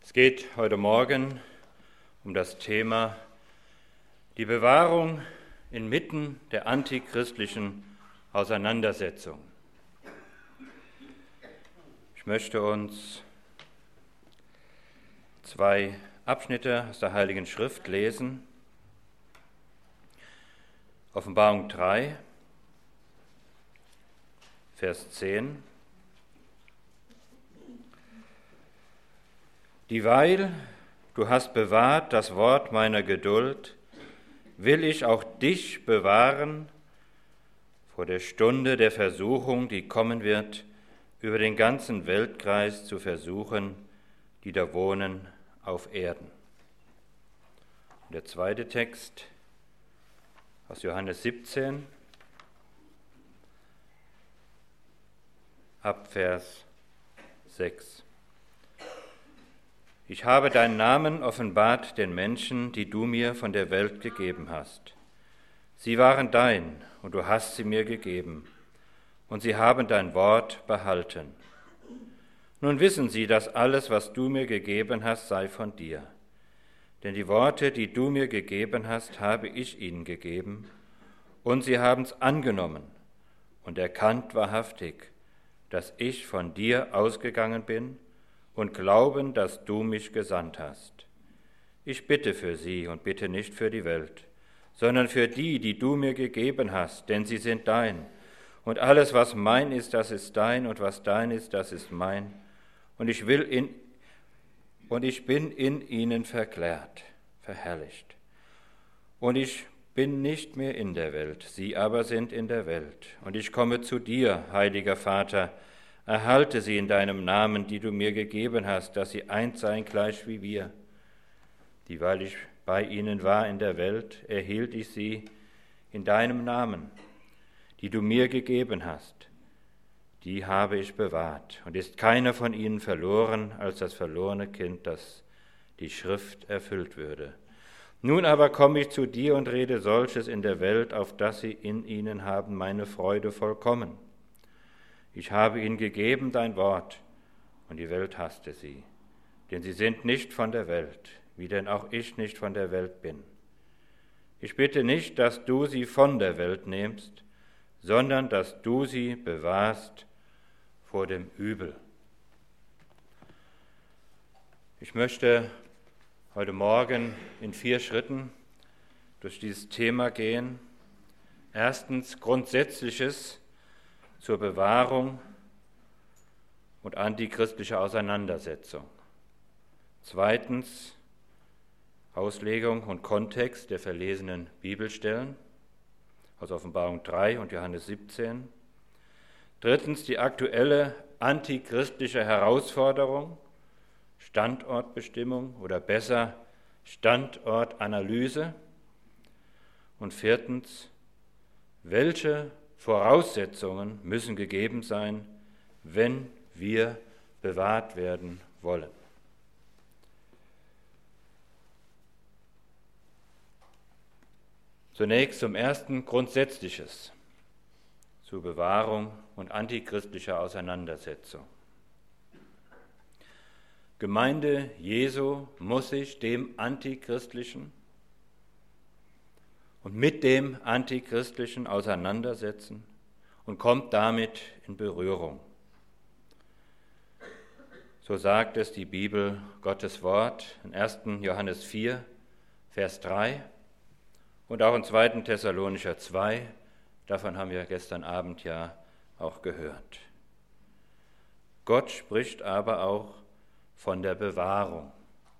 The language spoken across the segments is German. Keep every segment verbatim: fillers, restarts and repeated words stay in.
Es geht heute Morgen um das Thema die Bewahrung inmitten der antichristlichen Auseinandersetzung. Ich möchte uns zwei Abschnitte aus der Heiligen Schrift lesen. Offenbarung drei, Vers zehn. Dieweil du hast bewahrt das Wort meiner Geduld, will ich auch dich bewahren vor der Stunde der Versuchung, die kommen wird, über den ganzen Weltkreis zu versuchen, die da wohnen auf Erden. Und der zweite Text aus Johannes siebzehn, ab Vers sechs. Ich habe deinen Namen offenbart den Menschen, die du mir von der Welt gegeben hast. Sie waren dein, und du hast sie mir gegeben, und sie haben dein Wort behalten. Nun wissen sie, dass alles, was du mir gegeben hast, sei von dir. Denn die Worte, die du mir gegeben hast, habe ich ihnen gegeben, und sie haben es angenommen und erkannt wahrhaftig, dass ich von dir ausgegangen bin, und glauben, dass du mich gesandt hast. Ich bitte für sie und bitte nicht für die Welt, sondern für die, die du mir gegeben hast, denn sie sind dein. Und alles, was mein ist, das ist dein, und was dein ist, das ist mein. Und ich will in und ich bin in ihnen verklärt, verherrlicht. Und ich bin nicht mehr in der Welt, sie aber sind in der Welt. Und ich komme zu dir, heiliger Vater, erhalte sie in deinem Namen, die du mir gegeben hast, dass sie eins seien gleich wie wir. Dieweil ich bei ihnen war in der Welt, erhielt ich sie in deinem Namen, die du mir gegeben hast. Die habe ich bewahrt, und ist keiner von ihnen verloren, als das verlorene Kind, das die Schrift erfüllt würde. Nun aber komme ich zu dir und rede solches in der Welt, auf dass sie in ihnen haben meine Freude vollkommen. Ich habe ihnen gegeben dein Wort, und die Welt hasste sie, denn sie sind nicht von der Welt, wie denn auch ich nicht von der Welt bin. Ich bitte nicht, dass du sie von der Welt nimmst, sondern dass du sie bewahrst vor dem Übel. Ich möchte heute Morgen in vier Schritten durch dieses Thema gehen. Erstens Grundsätzliches zur Bewahrung und antichristlicher Auseinandersetzung. Zweitens Auslegung und Kontext der verlesenen Bibelstellen aus Offenbarung drei und Johannes siebzehn. Drittens die aktuelle antichristliche Herausforderung, Standortbestimmung oder besser Standortanalyse. Und viertens, welche Voraussetzungen müssen gegeben sein, wenn wir bewahrt werden wollen. Zunächst zum ersten Grundsätzliches zur Bewahrung und antichristlicher Auseinandersetzung. Gemeinde Jesu muss sich dem Antichristlichen und mit dem Antichristlichen auseinandersetzen und kommt damit in Berührung. So sagt es die Bibel, Gottes Wort, in ersten Johannes vier, Vers drei und auch in zweiten Thessalonicher zwei, davon haben wir gestern Abend ja auch gehört. Gott spricht aber auch von der Bewahrung.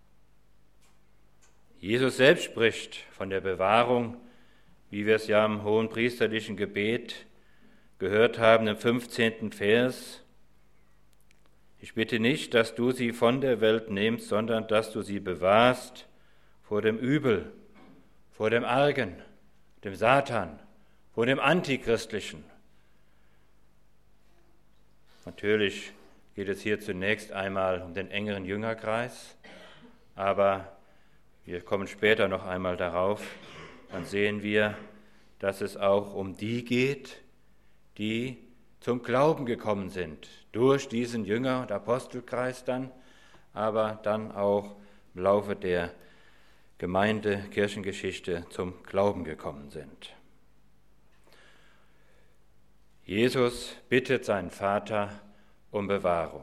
Jesus selbst spricht von der Bewahrung, wie wir es ja im hohenpriesterlichen Gebet gehört haben, im fünfzehnten Vers. Ich bitte nicht, dass du sie von der Welt nimmst, sondern dass du sie bewahrst vor dem Übel, vor dem Argen, dem Satan, vor dem Antichristlichen. Natürlich geht es hier zunächst einmal um den engeren Jüngerkreis, aber wir kommen später noch einmal darauf, dann sehen wir, dass es auch um die geht, die zum Glauben gekommen sind, durch diesen Jünger- und Apostelkreis dann, aber dann auch im Laufe der Gemeinde, Kirchengeschichte zum Glauben gekommen sind. Jesus bittet seinen Vater um Bewahrung.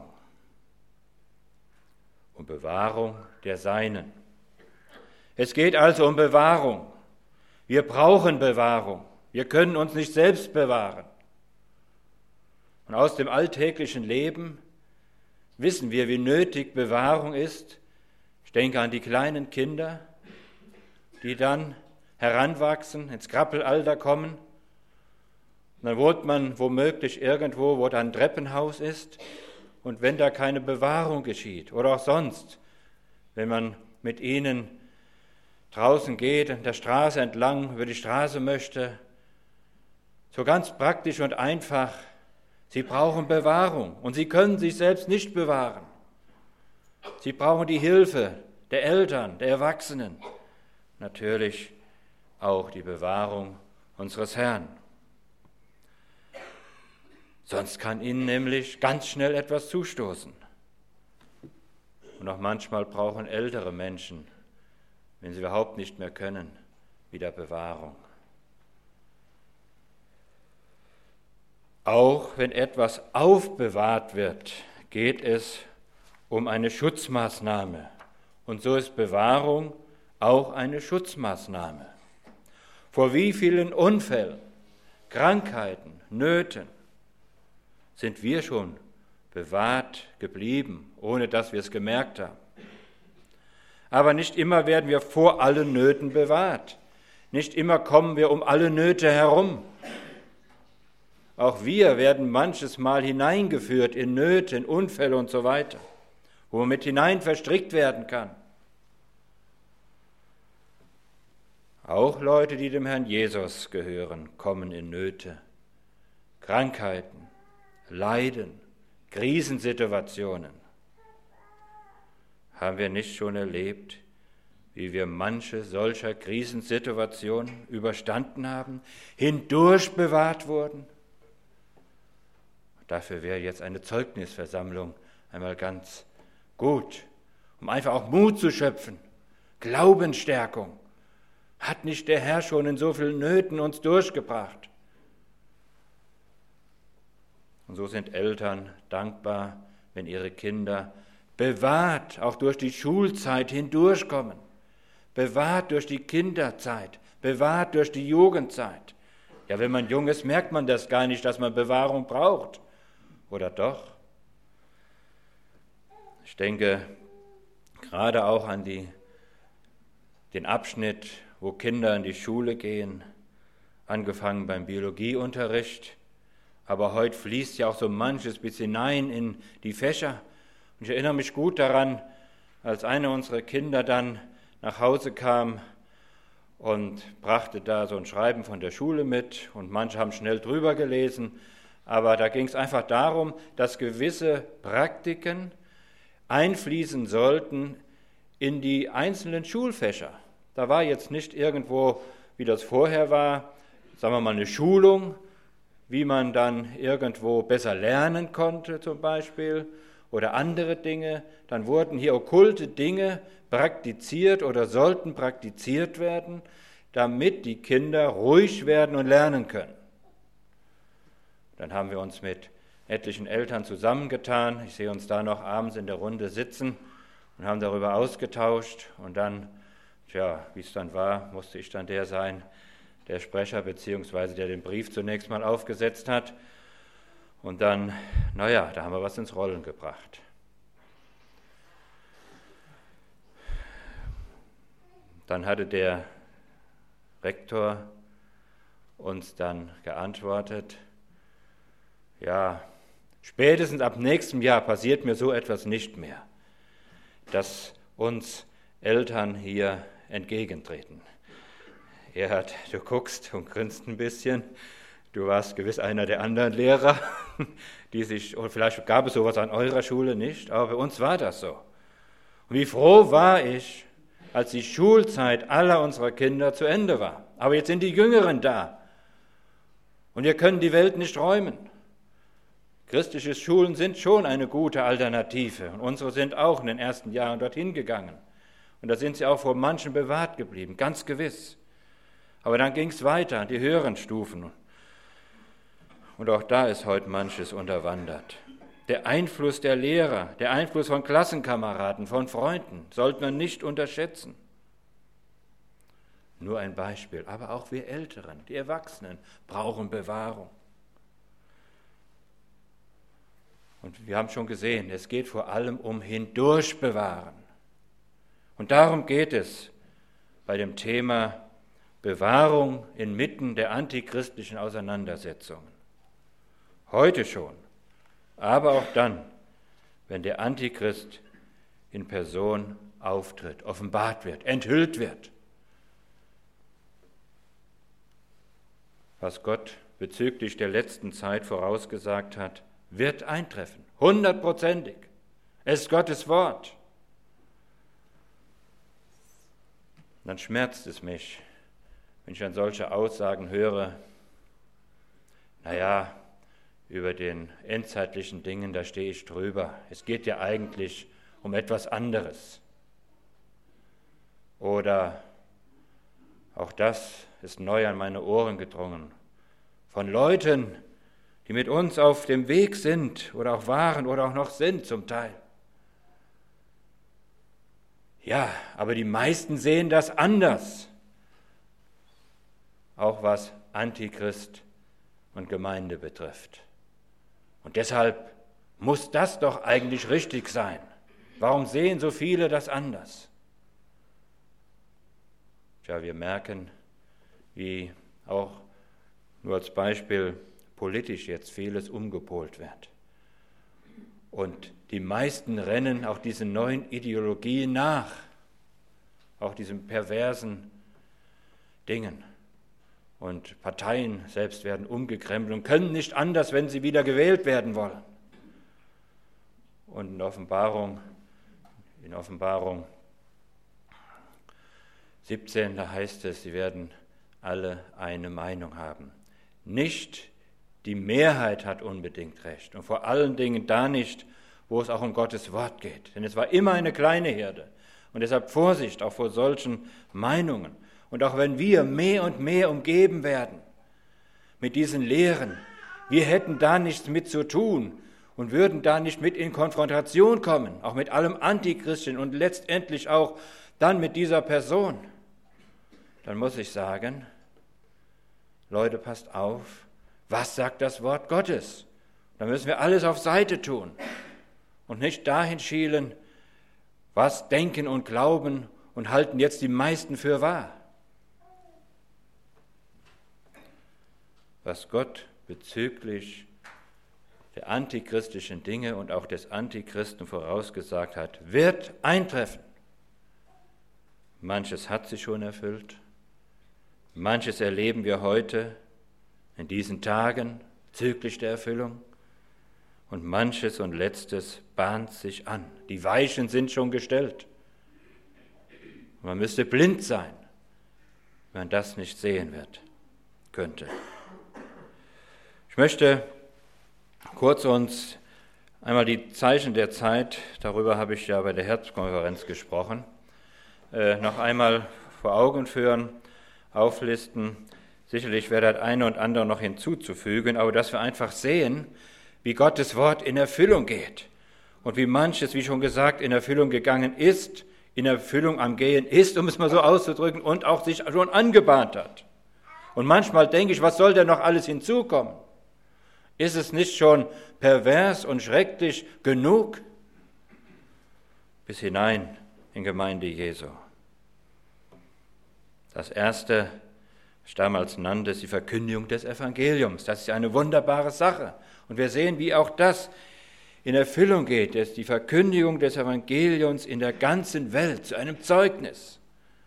Um Bewahrung der Seinen. Es geht also um Bewahrung. Wir brauchen Bewahrung. Wir können uns nicht selbst bewahren. Und aus dem alltäglichen Leben wissen wir, wie nötig Bewahrung ist. Ich denke an die kleinen Kinder, die dann heranwachsen, ins Krabbelalter kommen. Und dann wohnt man womöglich irgendwo, wo da ein Treppenhaus ist. Und wenn da keine Bewahrung geschieht oder auch sonst, wenn man mit ihnen draußen geht, an der Straße entlang, über die Straße möchte, so ganz praktisch und einfach, sie brauchen Bewahrung und sie können sich selbst nicht bewahren. Sie brauchen die Hilfe der Eltern, der Erwachsenen, natürlich auch die Bewahrung unseres Herrn. Sonst kann ihnen nämlich ganz schnell etwas zustoßen. Und auch manchmal brauchen ältere Menschen, wenn sie überhaupt nicht mehr können, wieder Bewahrung. Auch wenn etwas aufbewahrt wird, geht es um eine Schutzmaßnahme. Und so ist Bewahrung auch eine Schutzmaßnahme. Vor wie vielen Unfällen, Krankheiten, Nöten sind wir schon bewahrt geblieben, ohne dass wir es gemerkt haben. Aber nicht immer werden wir vor allen Nöten bewahrt. Nicht immer kommen wir um alle Nöte herum. Auch wir werden manches Mal hineingeführt in Nöte, in Unfälle und so weiter, wo man mit hinein verstrickt werden kann. Auch Leute, die dem Herrn Jesus gehören, kommen in Nöte, Krankheiten, Leiden, Krisensituationen. Haben wir nicht schon erlebt, wie wir manche solcher Krisensituationen überstanden haben, hindurch bewahrt wurden? Dafür wäre jetzt eine Zeugnisversammlung einmal ganz gut, um einfach auch Mut zu schöpfen, Glaubensstärkung. Hat nicht der Herr schon in so vielen Nöten uns durchgebracht? Und so sind Eltern dankbar, wenn ihre Kinder bewahrt auch durch die Schulzeit hindurchkommen, bewahrt durch die Kinderzeit, bewahrt durch die Jugendzeit. Ja, wenn man jung ist, merkt man das gar nicht, dass man Bewahrung braucht. Oder doch? Ich denke gerade auch an die, den Abschnitt, wo Kinder in die Schule gehen, angefangen beim Biologieunterricht, aber heute fließt ja auch so manches bis hinein in die Fächer. Und ich erinnere mich gut daran, als eine unserer Kinder dann nach Hause kam und brachte da so ein Schreiben von der Schule mit und manche haben schnell drüber gelesen, aber da ging es einfach darum, dass gewisse Praktiken einfließen sollten in die einzelnen Schulfächer. Da war jetzt nicht irgendwo, wie das vorher war, sagen wir mal eine Schulung, wie man dann irgendwo besser lernen konnte zum Beispiel oder andere Dinge. Dann wurden hier okkulte Dinge praktiziert oder sollten praktiziert werden, damit die Kinder ruhig werden und lernen können. Dann haben wir uns mit etlichen Eltern zusammengetan. Ich sehe uns da noch abends in der Runde sitzen und haben darüber ausgetauscht. Und dann, tja, wie es dann war, musste ich dann der sein, der Sprecher, beziehungsweise der den Brief zunächst mal aufgesetzt hat. Und dann, naja, da haben wir was ins Rollen gebracht. Dann hatte der Rektor uns dann geantwortet, ja, spätestens ab nächstem Jahr passiert mir so etwas nicht mehr, dass uns Eltern hier entgegentreten. Erhard, du guckst und grinst ein bisschen. Du warst gewiss einer der anderen Lehrer, die sich, oder vielleicht gab es sowas an eurer Schule nicht, aber bei uns war das so. Und wie froh war ich, als die Schulzeit aller unserer Kinder zu Ende war. Aber jetzt sind die Jüngeren da und wir können die Welt nicht räumen. Christliche Schulen sind schon eine gute Alternative und unsere sind auch in den ersten Jahren dorthin gegangen. Und da sind sie auch vor manchen bewahrt geblieben, ganz gewiss. Aber dann ging es weiter an die höheren Stufen. Und auch da ist heute manches unterwandert. Der Einfluss der Lehrer, der Einfluss von Klassenkameraden, von Freunden, sollte man nicht unterschätzen. Nur ein Beispiel, aber auch wir Älteren, die Erwachsenen, brauchen Bewahrung. Und wir haben schon gesehen, es geht vor allem um Hindurchbewahren. Und darum geht es bei dem Thema Bewahrung inmitten der antichristlichen Auseinandersetzungen. Heute schon, aber auch dann, wenn der Antichrist in Person auftritt, offenbart wird, enthüllt wird. Was Gott bezüglich der letzten Zeit vorausgesagt hat, wird eintreffen, hundertprozentig. Es ist Gottes Wort. Dann schmerzt es mich, wenn ich an solche Aussagen höre, naja, über den endzeitlichen Dingen, da stehe ich drüber. Es geht ja eigentlich um etwas anderes. Oder auch das ist neu an meine Ohren gedrungen. Von Leuten, die mit uns auf dem Weg sind oder auch waren oder auch noch sind zum Teil. Ja, aber die meisten sehen das anders. Auch was Antichrist und Gemeinde betrifft. Und deshalb muss das doch eigentlich richtig sein. Warum sehen so viele das anders? Tja, wir merken, wie auch nur als Beispiel politisch jetzt vieles umgepolt wird. Und die meisten rennen auch diesen neuen Ideologien nach, auch diesen perversen Dingen. Und Parteien selbst werden umgekrempelt und können nicht anders, wenn sie wieder gewählt werden wollen. Und in Offenbarung, in Offenbarung siebzehn, da heißt es, sie werden alle eine Meinung haben. Nicht die Mehrheit hat unbedingt recht und vor allen Dingen da nicht, wo es auch um Gottes Wort geht. Denn es war immer eine kleine Herde und deshalb Vorsicht auch vor solchen Meinungen. Und auch wenn wir mehr und mehr umgeben werden mit diesen Lehren, wir hätten da nichts mit zu tun und würden da nicht mit in Konfrontation kommen, auch mit allem Antichristen und letztendlich auch dann mit dieser Person, dann muss ich sagen, Leute, passt auf, was sagt das Wort Gottes? Da müssen wir alles auf Seite tun und nicht dahin schielen, was denken und glauben und halten jetzt die meisten für wahr. Was Gott bezüglich der antichristlichen Dinge und auch des Antichristen vorausgesagt hat, wird eintreffen. Manches hat sich schon erfüllt, manches erleben wir heute in diesen Tagen bezüglich der Erfüllung und manches und letztes bahnt sich an. Die Weichen sind schon gestellt. Man müsste blind sein, wenn man das nicht sehen wird, könnte. Ich möchte kurz uns einmal die Zeichen der Zeit, darüber habe ich ja bei der Herbstkonferenz gesprochen, äh, noch einmal vor Augen führen, auflisten. Sicherlich wäre das eine und andere noch hinzuzufügen, aber dass wir einfach sehen, wie Gottes Wort in Erfüllung geht und wie manches, wie schon gesagt, in Erfüllung gegangen ist, in Erfüllung am Gehen ist, um es mal so auszudrücken, und auch sich schon angebahnt hat. Und manchmal denke ich, was soll denn noch alles hinzukommen? Ist es nicht schon pervers und schrecklich genug? Bis hinein in Gemeinde Jesu. Das Erste, was ich damals nannte, ist die Verkündigung des Evangeliums. Das ist eine wunderbare Sache. Und wir sehen, wie auch das in Erfüllung geht, dass die Verkündigung des Evangeliums in der ganzen Welt zu einem Zeugnis.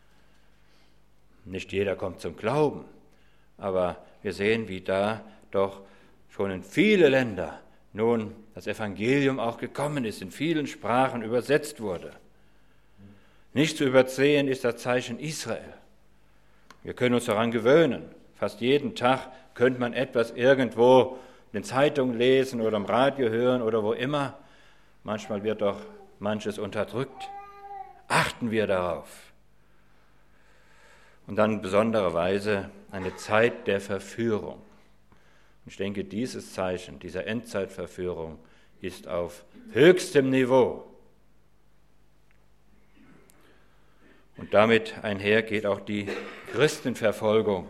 Nicht jeder kommt zum Glauben, aber wir sehen, wie da doch schon in viele Länder nun das Evangelium auch gekommen ist, in vielen Sprachen übersetzt wurde. Nicht zu übersehen ist das Zeichen Israel. Wir können uns daran gewöhnen. Fast jeden Tag könnte man etwas irgendwo in den Zeitungen lesen oder im Radio hören oder wo immer. Manchmal wird doch manches unterdrückt. Achten wir darauf. Und dann in besonderer Weise eine Zeit der Verführung. Und ich denke, dieses Zeichen dieser Endzeitverführung ist auf höchstem Niveau. Und damit einher geht auch die Christenverfolgung.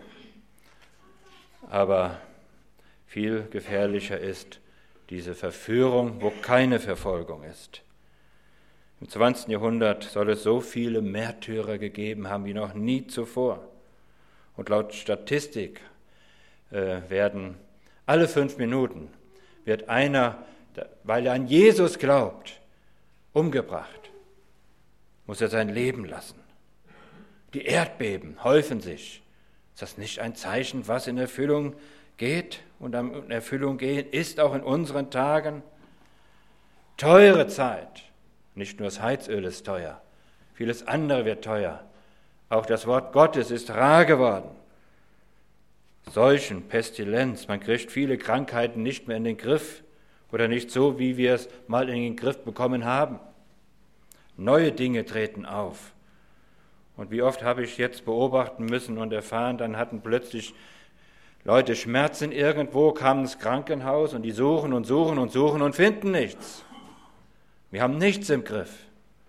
Aber viel gefährlicher ist diese Verführung, wo keine Verfolgung ist. Im zwanzigsten Jahrhundert soll es so viele Märtyrer gegeben haben wie noch nie zuvor. Und laut Statistik äh, werden alle fünf Minuten wird einer, weil er an Jesus glaubt, umgebracht. Muss er sein Leben lassen. Die Erdbeben häufen sich. Ist das nicht ein Zeichen, was in Erfüllung geht und in Erfüllung gehen ist auch in unseren Tagen? Teure Zeit. Nicht nur das Heizöl ist teuer, vieles andere wird teuer. Auch das Wort Gottes ist rar geworden. Seuchen, Pestilenz, man kriegt viele Krankheiten nicht mehr in den Griff oder nicht so, wie wir es mal in den Griff bekommen haben. Neue Dinge treten auf. Und wie oft habe ich jetzt beobachten müssen und erfahren, dann hatten plötzlich Leute Schmerzen irgendwo, kamen ins Krankenhaus und die suchen und suchen und suchen und finden nichts. Wir haben nichts im Griff.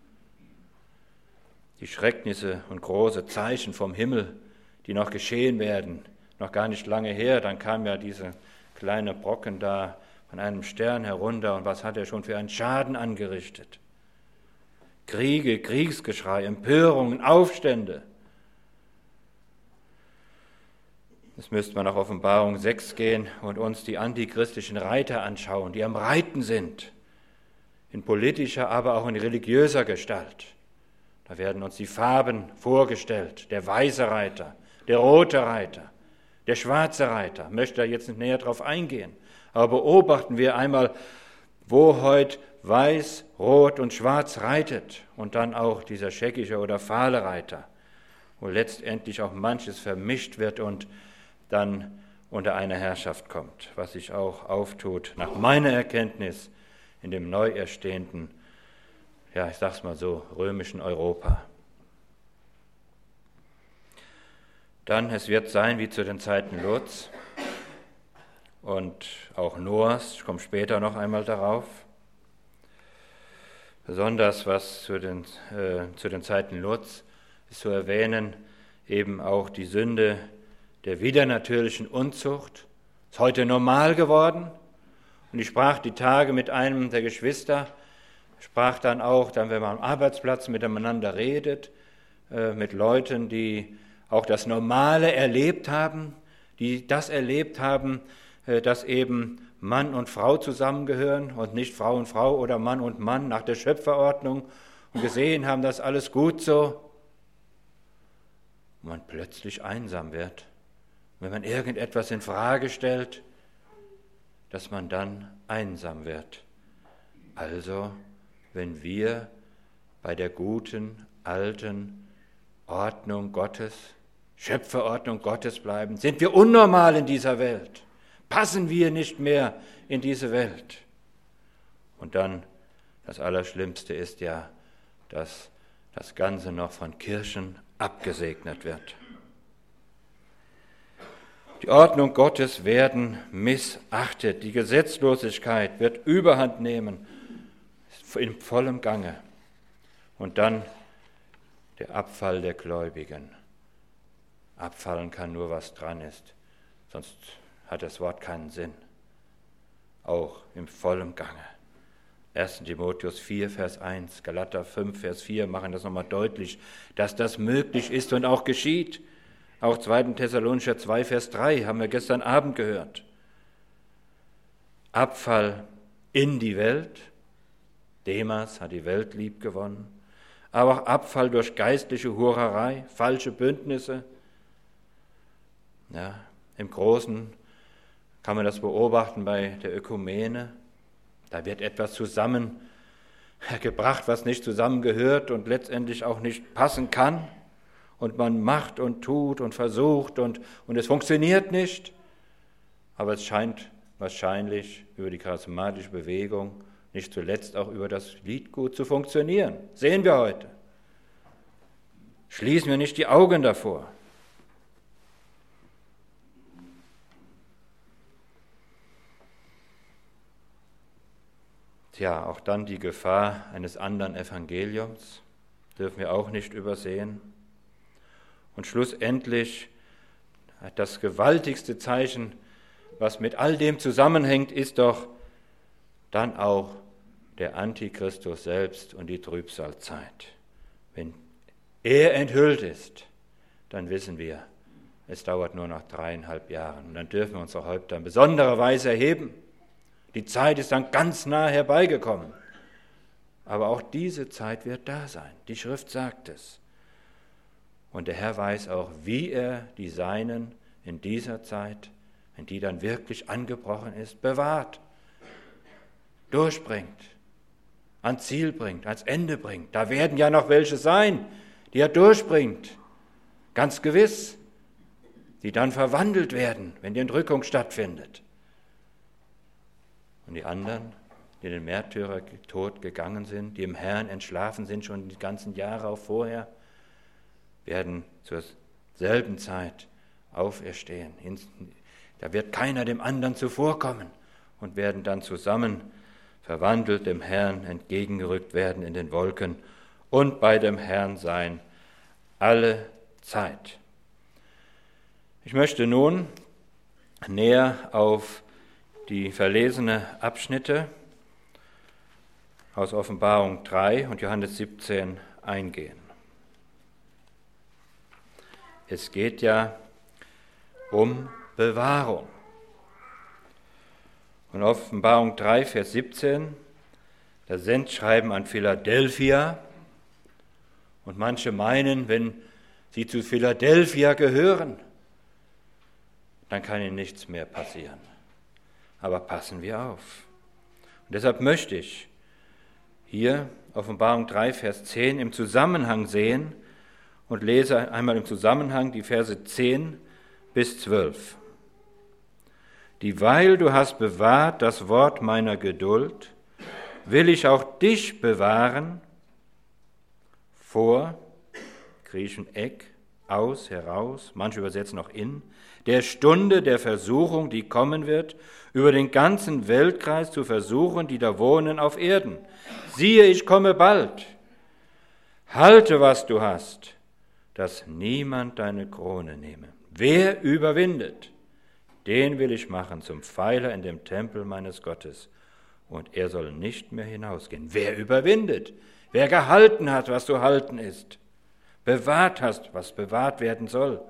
Die Schrecknisse und große Zeichen vom Himmel, die noch geschehen werden, noch gar nicht lange her, dann kam ja dieser kleine Brocken da von einem Stern herunter und was hat er schon für einen Schaden angerichtet? Kriege, Kriegsgeschrei, Empörungen, Aufstände. Jetzt müsste man nach Offenbarung sechs gehen und uns die antichristlichen Reiter anschauen, die am Reiten sind, in politischer, aber auch in religiöser Gestalt. Da werden uns die Farben vorgestellt, der weiße Reiter, der rote Reiter, der schwarze Reiter. Ich möchte da jetzt nicht näher drauf eingehen, aber beobachten wir einmal, wo heute weiß, rot und schwarz reitet und dann auch dieser scheckige oder fahle Reiter, wo letztendlich auch manches vermischt wird und dann unter eine Herrschaft kommt, was sich auch auftut, nach meiner Erkenntnis, in dem neu erstehenden, ja, ich sag's mal so, römischen Europa. Dann, es wird sein wie zu den Zeiten Lots und auch Noahs, ich komme später noch einmal darauf. Besonders was zu den, äh, zu den Zeiten Lots ist zu erwähnen, eben auch die Sünde der widernatürlichen Unzucht, ist heute normal geworden. Und ich sprach die Tage mit einem der Geschwister, sprach dann auch, dann wenn man am Arbeitsplatz miteinander redet, äh, mit Leuten, die auch das Normale erlebt haben, die das erlebt haben, äh, dass eben Mann und Frau zusammengehören und nicht Frau und Frau oder Mann und Mann nach der Schöpferordnung und gesehen haben, das ist alles gut so. Und man plötzlich einsam wird, wenn man irgendetwas in Frage stellt, dass man dann einsam wird. Also, wenn wir bei der guten, alten Ordnung Gottes, Schöpferordnung Gottes bleiben, sind wir unnormal in dieser Welt. Passen wir nicht mehr in diese Welt. Und dann, das Allerschlimmste ist ja, dass das Ganze noch von Kirchen abgesegnet wird. Die Ordnung Gottes werden missachtet. Die Gesetzlosigkeit wird Überhand nehmen, in vollem Gange. Und dann der Abfall der Gläubigen. Abfallen kann nur, was dran ist, sonst hat das Wort keinen Sinn. Auch im vollem Gange. erster Timotheus vier, Vers eins, Galater fünf, Vers vier machen das nochmal deutlich, dass das möglich ist und auch geschieht. Auch zweiter Thessalonicher zwei, Vers drei haben wir gestern Abend gehört. Abfall in die Welt. Demas hat die Welt lieb gewonnen. Aber auch Abfall durch geistliche Hurerei, falsche Bündnisse. Ja, im Großen kann man das beobachten bei der Ökumene. Da wird etwas zusammengebracht, was nicht zusammengehört und letztendlich auch nicht passen kann. Und man macht und tut und versucht und, und es funktioniert nicht. Aber es scheint wahrscheinlich über die charismatische Bewegung, nicht zuletzt auch über das Liedgut zu funktionieren. Sehen wir heute. Schließen wir nicht die Augen davor. Tja, auch dann die Gefahr eines anderen Evangeliums dürfen wir auch nicht übersehen. Und schlussendlich das gewaltigste Zeichen, was mit all dem zusammenhängt, ist doch dann auch der Antichristus selbst und die Trübsalzeit. Wenn er enthüllt ist, dann wissen wir, es dauert nur noch dreieinhalb Jahre. Und dann dürfen wir unsere Häupter in besonderer Weise erheben. Die Zeit ist dann ganz nah herbeigekommen. Aber auch diese Zeit wird da sein. Die Schrift sagt es. Und der Herr weiß auch, wie er die Seinen in dieser Zeit, wenn die dann wirklich angebrochen ist, bewahrt, durchbringt, ans Ziel bringt, ans Ende bringt. Da werden ja noch welche sein, die er durchbringt, ganz gewiss, die dann verwandelt werden, wenn die Entrückung stattfindet. Und die anderen, die in den Märtyrertod gegangen sind, die im Herrn entschlafen sind, schon die ganzen Jahre auch vorher, werden zur selben Zeit auferstehen. Da wird keiner dem anderen zuvorkommen und werden dann zusammen verwandelt dem Herrn entgegengerückt werden in den Wolken und bei dem Herrn sein alle Zeit. Ich möchte nun näher auf die verlesenen Abschnitte aus Offenbarung drei und Johannes siebzehn eingehen. Es geht ja um Bewahrung. Und Offenbarung drei, Vers siebzehn, das Sendschreiben an Philadelphia. Und manche meinen, wenn sie zu Philadelphia gehören, dann kann ihnen nichts mehr passieren. Aber passen wir auf. Und deshalb möchte ich hier Offenbarung drei, Vers zehn im Zusammenhang sehen und lese einmal im Zusammenhang die Verse zehn bis zwölf. Dieweil du hast bewahrt das Wort meiner Geduld, will ich auch dich bewahren vor, Griechen Eck, aus, heraus, manche übersetzen auch in, der Stunde der Versuchung, die kommen wird, über den ganzen Weltkreis zu versuchen, die da wohnen auf Erden. Siehe, ich komme bald. Halte, was du hast, dass niemand deine Krone nehme. Wer überwindet, den will ich machen zum Pfeiler in dem Tempel meines Gottes, und er soll nicht mehr hinausgehen. Wer überwindet, wer gehalten hat, was zu halten ist, bewahrt hast, was bewahrt werden soll,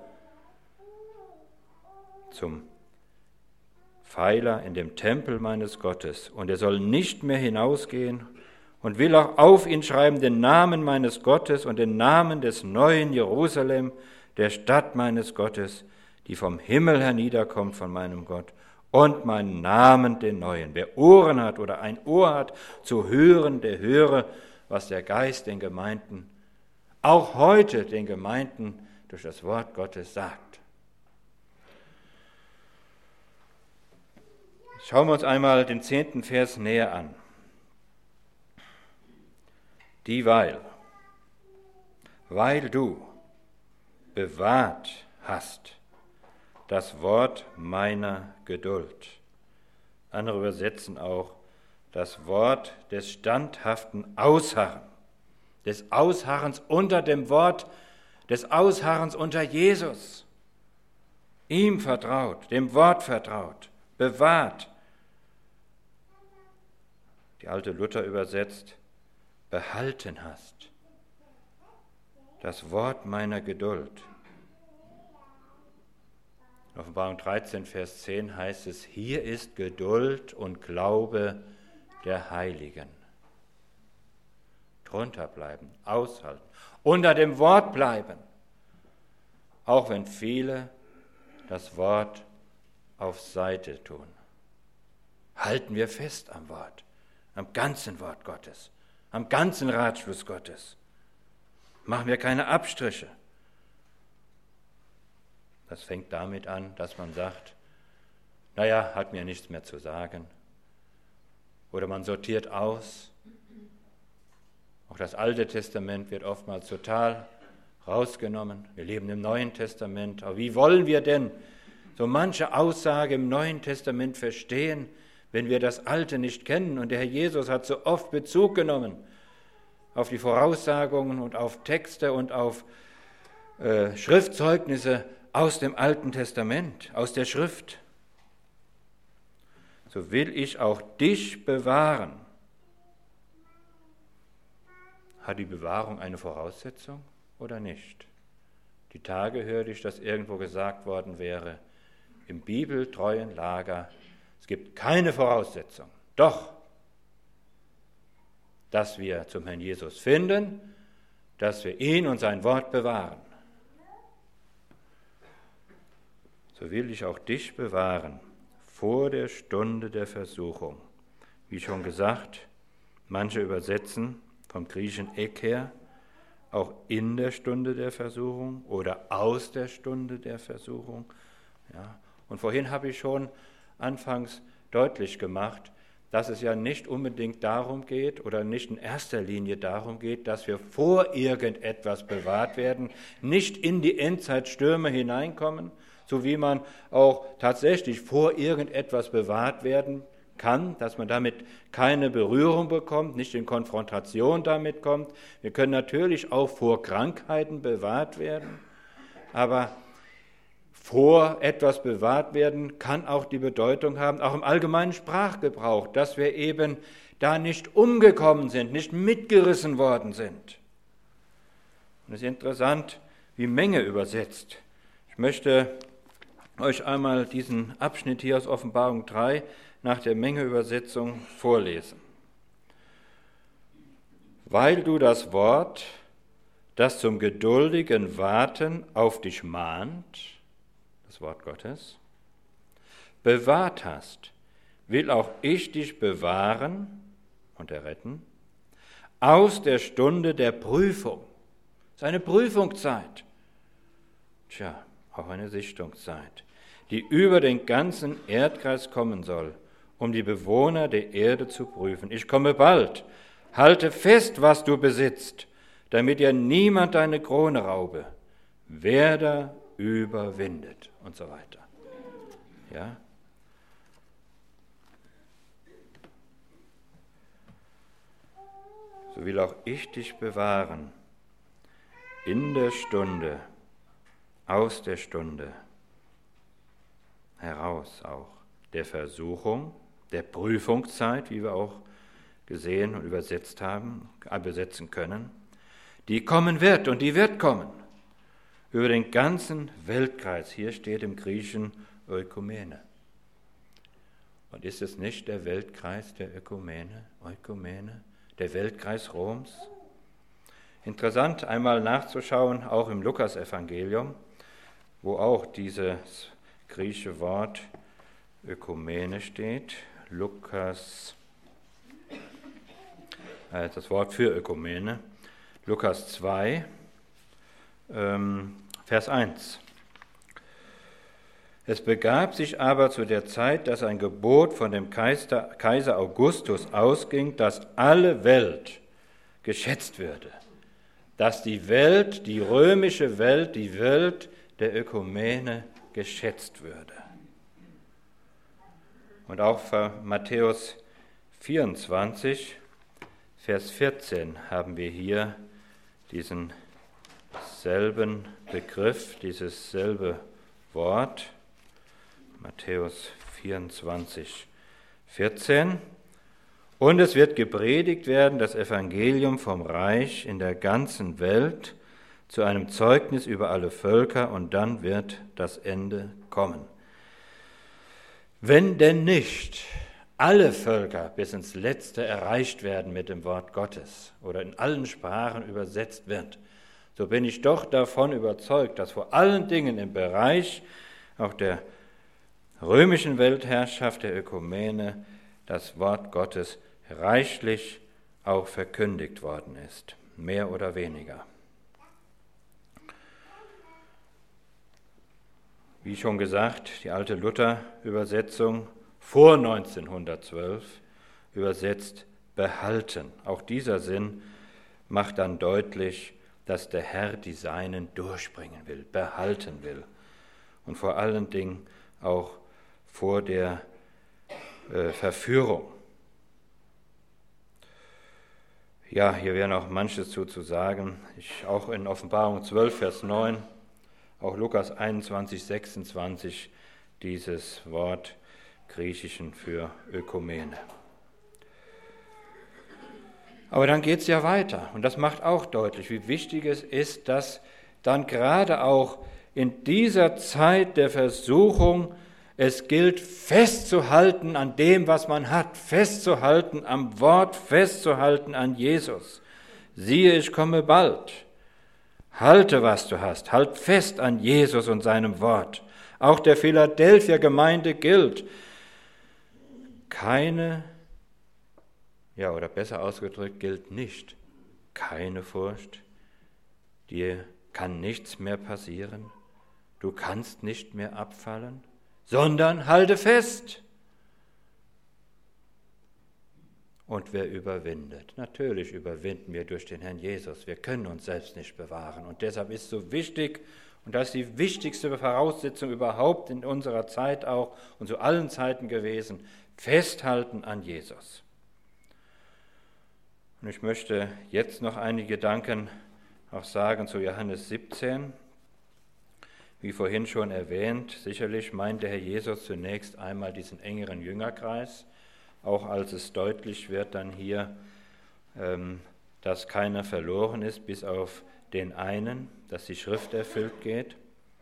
zum Pfeiler in dem Tempel meines Gottes, und er soll nicht mehr hinausgehen, und will auch auf ihn schreiben den Namen meines Gottes und den Namen des neuen Jerusalem, der Stadt meines Gottes, die vom Himmel herniederkommt von meinem Gott, und meinen Namen, den neuen. Wer Ohren hat oder ein Ohr hat zu hören, der höre, was der Geist den Gemeinden, auch heute den Gemeinden durch das Wort Gottes sagt. Schauen wir uns einmal den zehnten Vers näher an. Dieweil, weil du bewahrt hast das Wort meiner Geduld. Andere übersetzen auch das Wort des standhaften Ausharren, des Ausharrens unter dem Wort, des Ausharrens unter Jesus. Ihm vertraut, dem Wort vertraut, bewahrt. Die alte Luther übersetzt, behalten hast. Das Wort meiner Geduld. In Offenbarung dreizehn, Vers zehn heißt es, hier ist Geduld und Glaube der Heiligen. Drunter bleiben, aushalten, unter dem Wort bleiben, auch wenn viele das Wort auf Seite tun. Halten wir fest am Wort, am ganzen Wort Gottes, am ganzen Ratschluss Gottes. Machen wir keine Abstriche. Das fängt damit an, dass man sagt, naja, hat mir nichts mehr zu sagen. Oder man sortiert aus. Auch das Alte Testament wird oftmals total rausgenommen. Wir leben im Neuen Testament. Aber wie wollen wir denn so manche Aussage im Neuen Testament verstehen, wenn wir das Alte nicht kennen? Und der Herr Jesus hat so oft Bezug genommen auf die Voraussagungen und auf Texte und auf äh, Schriftzeugnisse aus dem Alten Testament, aus der Schrift. So will ich auch dich bewahren. Hat die Bewahrung eine Voraussetzung oder nicht? Die Tage hörte ich, dass irgendwo gesagt worden wäre, im bibeltreuen Lager, es gibt keine Voraussetzung. Doch, dass wir zum Herrn Jesus finden, dass wir ihn und sein Wort bewahren. So will ich auch dich bewahren vor der Stunde der Versuchung. Wie schon gesagt, manche übersetzen vom griechischen ek her, auch in der Stunde der Versuchung oder aus der Stunde der Versuchung. Ja. Und vorhin habe ich schon anfangs deutlich gemacht, dass es ja nicht unbedingt darum geht oder nicht in erster Linie darum geht, dass wir vor irgendetwas bewahrt werden, nicht in die Endzeitstürme hineinkommen, so wie man auch tatsächlich vor irgendetwas bewahrt werden kann, dass man damit keine Berührung bekommt, nicht in Konfrontation damit kommt. Wir können natürlich auch vor Krankheiten bewahrt werden, aber vor etwas bewahrt werden kann auch die Bedeutung haben, auch im allgemeinen Sprachgebrauch, dass wir eben da nicht umgekommen sind, nicht mitgerissen worden sind. Und es ist interessant, wie Menge übersetzt. Ich möchte euch einmal diesen Abschnitt hier aus Offenbarung drei nach der Menge-Übersetzung vorlesen. Weil du das Wort, das zum geduldigen Warten auf dich mahnt, das Wort Gottes, bewahrt hast, will auch ich dich bewahren und erretten aus der Stunde der Prüfung. Es ist eine Prüfungszeit. Tja, auch eine Sichtungszeit, die über den ganzen Erdkreis kommen soll, um die Bewohner der Erde zu prüfen. Ich komme bald. Halte fest, was du besitzt, damit dir niemand deine Krone raube. Wer da überwindet und so weiter. Ja? So will auch ich dich bewahren, in der Stunde, aus der Stunde, heraus auch, der Versuchung, der Prüfungszeit, wie wir auch gesehen und übersetzt haben, übersetzen können, die kommen wird und die wird kommen, über den ganzen Weltkreis. Hier steht im Griechischen Ökumene. Und ist es nicht der Weltkreis der Ökumene, Ökumene, der Weltkreis Roms? Interessant, einmal nachzuschauen, auch im Lukasevangelium, wo auch dieses griechische Wort Ökumene steht. Lukas, äh, das Wort für Ökumene, Lukas zwei, ähm, Vers eins. Es begab sich aber zu der Zeit, dass ein Gebot von dem Kaiser, Kaiser Augustus ausging, dass alle Welt geschätzt würde, dass die Welt, die römische Welt, die Welt der Ökumene geschätzt würde. Und auch für Matthäus vierundzwanzig, Vers vierzehn haben wir hier diesen selben Begriff, dieses selbe Wort. Matthäus vierundzwanzig, vierzehn. Und es wird gepredigt werden, das Evangelium vom Reich in der ganzen Welt zu einem Zeugnis über alle Völker, und dann wird das Ende kommen. Wenn denn nicht alle Völker bis ins Letzte erreicht werden mit dem Wort Gottes oder in allen Sprachen übersetzt wird, so bin ich doch davon überzeugt, dass vor allen Dingen im Bereich auch der römischen Weltherrschaft, der Ökumene, das Wort Gottes reichlich auch verkündigt worden ist, mehr oder weniger. Wie schon gesagt, die alte Luther-Übersetzung vor neunzehnhundertzwölf übersetzt behalten. Auch dieser Sinn macht dann deutlich, dass der Herr die Seinen durchbringen will, behalten will. Und vor allen Dingen auch vor der äh, Verführung. Ja, hier wäre noch manches zu, zu sagen. Ich, auch in Offenbarung zwölf, Vers neun, auch Lukas einundzwanzig, sechsundzwanzig, dieses Wort Griechischen für Ökumene. Aber dann geht es ja weiter und das macht auch deutlich, wie wichtig es ist, dass dann gerade auch in dieser Zeit der Versuchung es gilt, festzuhalten an dem, was man hat, festzuhalten am Wort, festzuhalten an Jesus. Siehe, ich komme bald. Halte, was du hast, halt fest an Jesus und seinem Wort. Auch der Philadelphia-Gemeinde gilt, keine Ja, oder besser ausgedrückt, gilt nicht. Keine Furcht. Dir kann nichts mehr passieren. Du kannst nicht mehr abfallen, sondern halte fest. Und wer überwindet? Natürlich überwinden wir durch den Herrn Jesus. Wir können uns selbst nicht bewahren. Und deshalb ist es so wichtig, und das ist die wichtigste Voraussetzung überhaupt in unserer Zeit auch und zu allen Zeiten gewesen, festhalten an Jesus. Und ich möchte jetzt noch einige Gedanken auch sagen zu Johannes siebzehn. Wie vorhin schon erwähnt, sicherlich meint der Herr Jesus zunächst einmal diesen engeren Jüngerkreis, auch als es deutlich wird dann hier, dass keiner verloren ist, bis auf den einen, dass die Schrift erfüllt geht.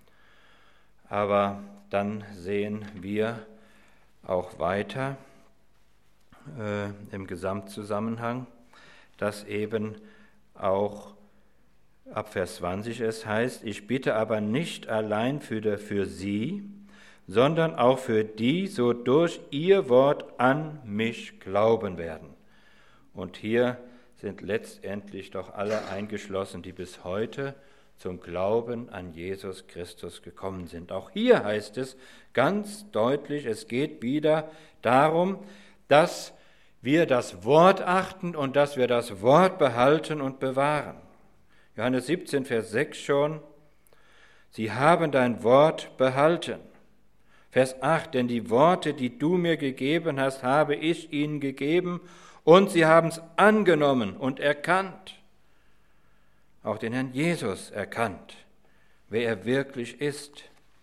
Aber dann sehen wir auch weiter äh, im Gesamtzusammenhang, dass eben auch ab Vers zwanzig es heißt, ich bitte aber nicht allein für, für sie, sondern auch für die, so durch ihr Wort an mich glauben werden. Und hier sind letztendlich doch alle eingeschlossen, die bis heute zum Glauben an Jesus Christus gekommen sind. Auch hier heißt es ganz deutlich, es geht wieder darum, dass wir das Wort achten und dass wir das Wort behalten und bewahren. Johannes siebzehn, Vers sechs schon, sie haben dein Wort behalten. Vers acht, denn die Worte, die du mir gegeben hast, habe ich ihnen gegeben und sie haben es angenommen und erkannt. Auch den Herrn Jesus erkannt, wer er wirklich ist.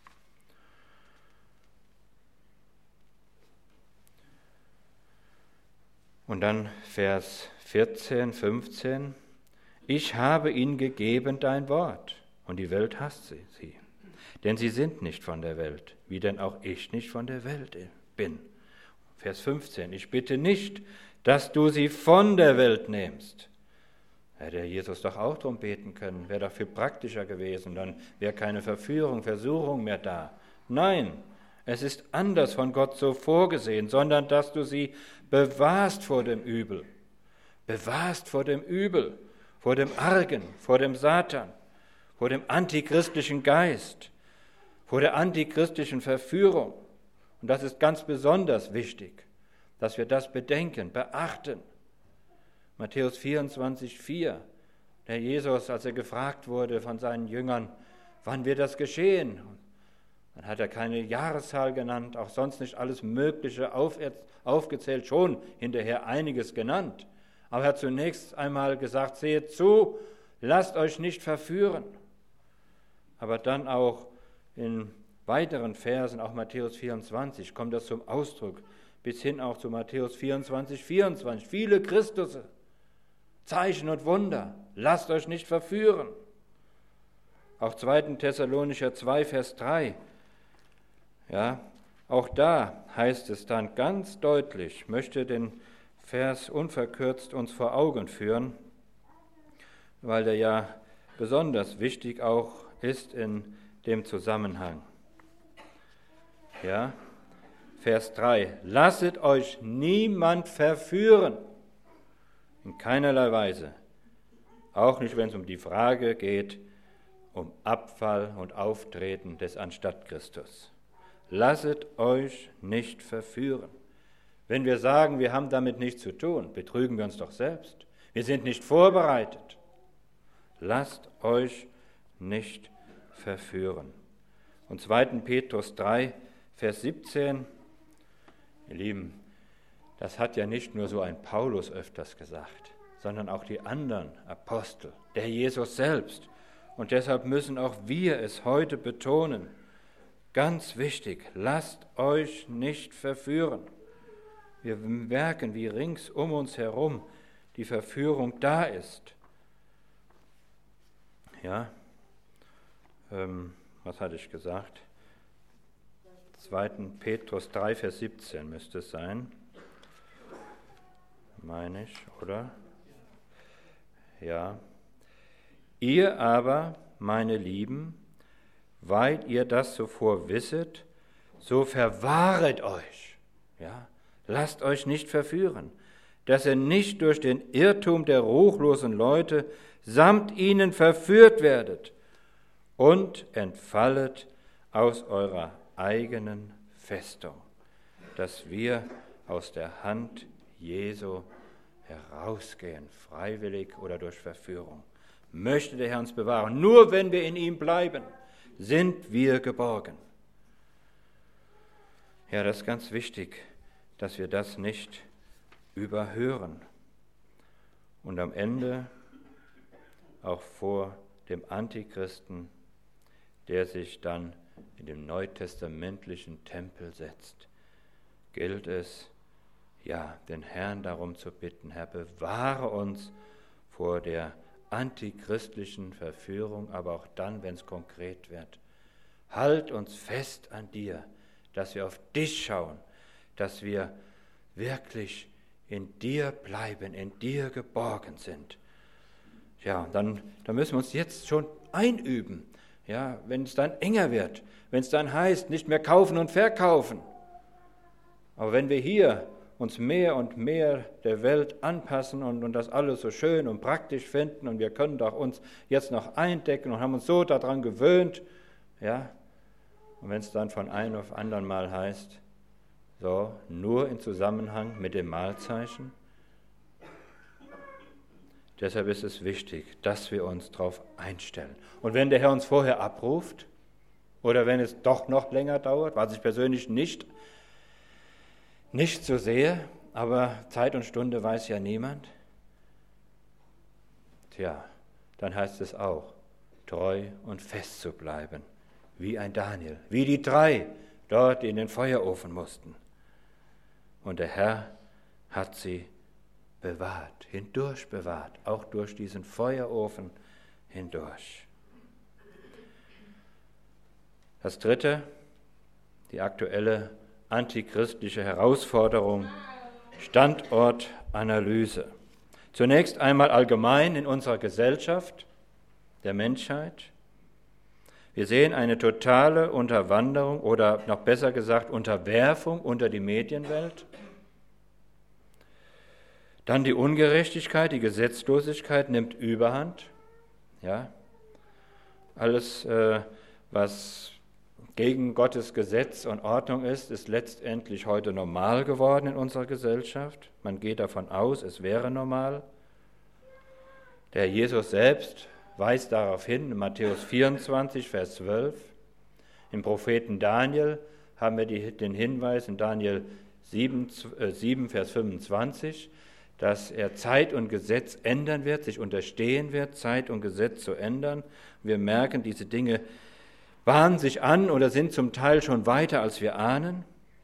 Und dann Vers vierzehn, fünfzehn. Ich habe ihnen gegeben dein Wort und die Welt hasst sie, sie. Denn sie sind nicht von der Welt, wie denn auch ich nicht von der Welt bin. Vers fünfzehn. Ich bitte nicht, dass du sie von der Welt nimmst. Hätte Jesus doch auch darum beten können, wäre doch viel praktischer gewesen, dann wäre keine Verführung, Versuchung mehr da. Nein, es ist anders von Gott so vorgesehen, sondern dass du sie bewahrst vor dem Übel. Bewahrst vor dem Übel, vor dem Argen, vor dem Satan, vor dem antichristlichen Geist, vor der antichristlichen Verführung. Und das ist ganz besonders wichtig, dass wir das bedenken, beachten. Matthäus vierundzwanzig, vier, der Jesus, als er gefragt wurde von seinen Jüngern, wann wird das geschehen? Dann hat er keine Jahreszahl genannt, auch sonst nicht alles Mögliche auf, aufgezählt, schon hinterher einiges genannt. Aber er hat zunächst einmal gesagt, seht zu, lasst euch nicht verführen. Aber dann auch in weiteren Versen, auch Matthäus vierundzwanzig, kommt das zum Ausdruck, bis hin auch zu Matthäus vierundzwanzig, vierundzwanzig. Viele Christusse, Zeichen und Wunder, lasst euch nicht verführen. Auch zweiter Thessalonicher zwei, Vers drei. Ja, auch da heißt es dann ganz deutlich, ich möchte den Vers unverkürzt uns vor Augen führen, weil der ja besonders wichtig auch ist in dem Zusammenhang. Ja, Vers drei. Lasset euch niemand verführen, in keinerlei Weise, auch nicht, wenn es um die Frage geht, um Abfall und Auftreten des Anstatt-Christus. Lasset euch nicht verführen. Wenn wir sagen, wir haben damit nichts zu tun, betrügen wir uns doch selbst. Wir sind nicht vorbereitet. Lasst euch nicht verführen. Und zweiten Petrus drei, Vers siebzehn, ihr Lieben, das hat ja nicht nur so ein Paulus öfters gesagt, sondern auch die anderen Apostel, der Jesus selbst. Und deshalb müssen auch wir es heute betonen. Ganz wichtig, lasst euch nicht verführen. Wir merken, wie rings um uns herum die Verführung da ist. Ja, ähm, was hatte ich gesagt? zweiten Petrus drei, Vers siebzehn müsste es sein. Meine ich, oder? Ja. Ihr aber, meine Lieben, weil ihr das zuvor wisset, so verwahret euch. Ja, lasst euch nicht verführen, dass ihr nicht durch den Irrtum der ruchlosen Leute samt ihnen verführt werdet und entfallet aus eurer eigenen Festung, dass wir aus der Hand Jesu herausgehen, freiwillig oder durch Verführung. Möchte der Herr uns bewahren. Nur wenn wir in ihm bleiben, sind wir geborgen. Ja, das ist ganz wichtig, dass wir das nicht überhören. Und am Ende auch vor dem Antichristen, der sich dann in dem neutestamentlichen Tempel setzt, gilt es, ja, den Herrn darum zu bitten, Herr, bewahre uns vor der antichristlichen Verführung, aber auch dann, wenn es konkret wird. Halt uns fest an dir, dass wir auf dich schauen, dass wir wirklich in dir bleiben, in dir geborgen sind. Ja, dann, dann müssen wir uns jetzt schon einüben, ja, wenn es dann enger wird, wenn es dann heißt, nicht mehr kaufen und verkaufen. Aber wenn wir hier uns mehr und mehr der Welt anpassen und, und das alles so schön und praktisch finden und wir können doch uns jetzt noch eindecken und haben uns so daran gewöhnt, ja, und wenn es dann von einem auf anderen Mal heißt, so, nur in Zusammenhang mit dem Mahlzeichen. Deshalb ist es wichtig, dass wir uns darauf einstellen. Und wenn der Herr uns vorher abruft oder wenn es doch noch länger dauert, was ich persönlich nicht, nicht so sehe, aber Zeit und Stunde weiß ja niemand, tja, dann heißt es auch, treu und fest zu bleiben, wie ein Daniel, wie die drei dort, die in den Feuerofen mussten. Und der Herr hat sie bewahrt, hindurch bewahrt, auch durch diesen Feuerofen hindurch. Das Dritte, die aktuelle antichristliche Herausforderung, Standortanalyse. Zunächst einmal allgemein in unserer Gesellschaft, der Menschheit. Wir sehen eine totale Unterwanderung oder noch besser gesagt Unterwerfung unter die Medienwelt. Dann die Ungerechtigkeit, die Gesetzlosigkeit nimmt Überhand. Ja, alles, äh, was gegen Gottes Gesetz und Ordnung ist, ist letztendlich heute normal geworden in unserer Gesellschaft. Man geht davon aus, es wäre normal. Der Jesus selbst weist darauf hin, in Matthäus vierundzwanzig, Vers zwölf. Im Propheten Daniel haben wir die, den Hinweis in Daniel sieben, äh, sieben, Vers fünfundzwanzig, dass er Zeit und Gesetz ändern wird, sich unterstehen wird, Zeit und Gesetz zu ändern. Wir merken, diese Dinge bahnen sich an oder sind zum Teil schon weiter, als wir ahnen.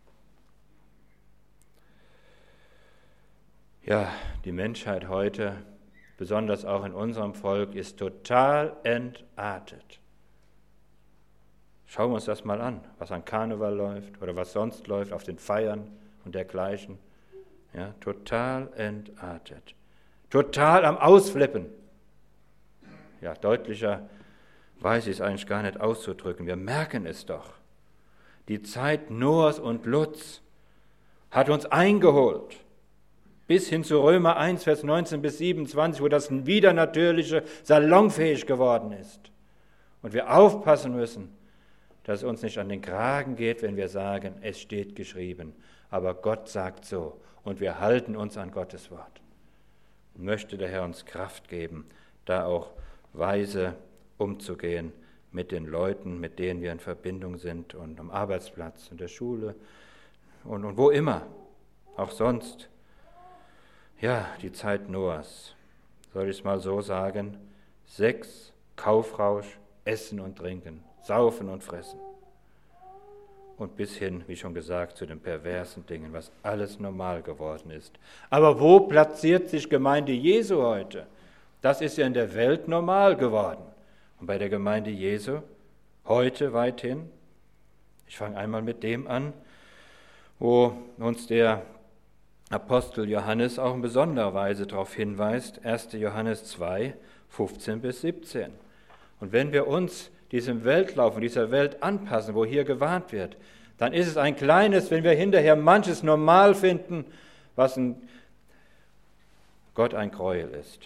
Ja, die Menschheit heute, besonders auch in unserem Volk, ist total entartet. Schauen wir uns das mal an, was an Karneval läuft oder was sonst läuft auf den Feiern und dergleichen. Ja, total entartet. Total am Ausflippen. Ja, deutlicher weiß ich es eigentlich gar nicht auszudrücken. Wir merken es doch. Die Zeit Noahs und Luts hat uns eingeholt. Bis hin zu Römer eins, Vers neunzehn bis siebenundzwanzig, wo das Widernatürliche salonfähig geworden ist. Und wir aufpassen müssen, dass es uns nicht an den Kragen geht, wenn wir sagen, es steht geschrieben, aber Gott sagt so und wir halten uns an Gottes Wort. Und möchte der Herr uns Kraft geben, da auch weise umzugehen mit den Leuten, mit denen wir in Verbindung sind und am Arbeitsplatz, in der Schule und, und wo immer, auch sonst. Ja, die Zeit Noahs, soll ich es mal so sagen, Sex, Kaufrausch, Essen und Trinken, Saufen und Fressen. Und bis hin, wie schon gesagt, zu den perversen Dingen, was alles normal geworden ist. Aber wo platziert sich Gemeinde Jesu heute? Das ist ja in der Welt normal geworden. Und bei der Gemeinde Jesu heute weithin, ich fange einmal mit dem an, wo uns der Apostel Johannes auch in besonderer Weise darauf hinweist, erster Johannes zwei, fünfzehn bis siebzehn. Und wenn wir uns diesem Weltlauf und dieser Welt anpassen, wo hier gewarnt wird, dann ist es ein kleines, wenn wir hinterher manches normal finden, was ein Gott ein Gräuel ist.